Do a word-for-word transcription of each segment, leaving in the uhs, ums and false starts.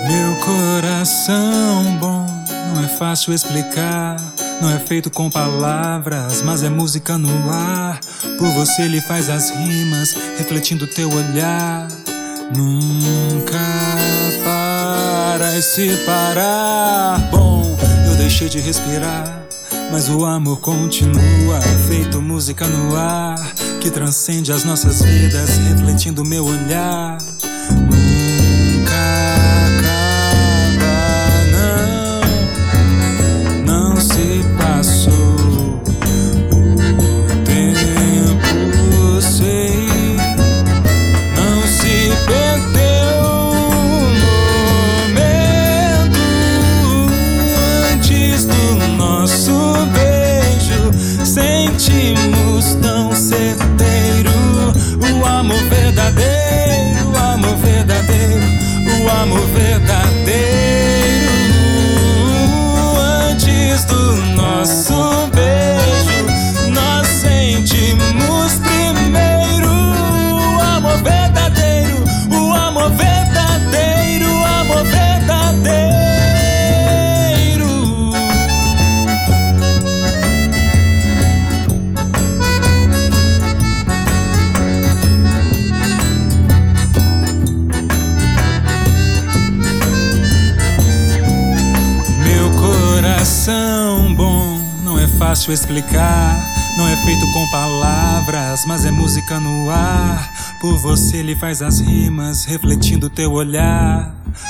Meu coração bom não é fácil explicar, não é feito com palavras, mas é música no ar. Por você ele faz as rimas, refletindo teu olhar. Nunca para se parar. Bom, eu deixei de respirar, mas o amor continua, feito música no ar, que transcende as nossas vidas, refletindo meu olhar. Nunca acaba, não, não se passou o tempo, sei, não se perdeu o momento antes do nosso beijo. Sentimos tão certeiro o amor verdadeiro, o amor verdadeiro, o amor verdadeiro. Antes do nosso beijo, nós sentimos primeiro o amor verdadeiro, o amor verdadeiro, o amor verdadeiro. Coração bom não é fácil explicar, não é feito com palavras, mas é música no ar. Por você ele faz as rimas, refletindo teu olhar.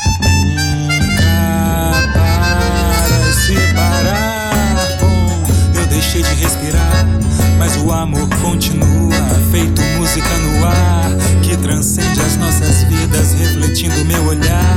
Nunca para se parar. Bom, eu deixei de respirar, mas o amor continua, feito música no ar, que transcende as nossas vidas, refletindo meu olhar.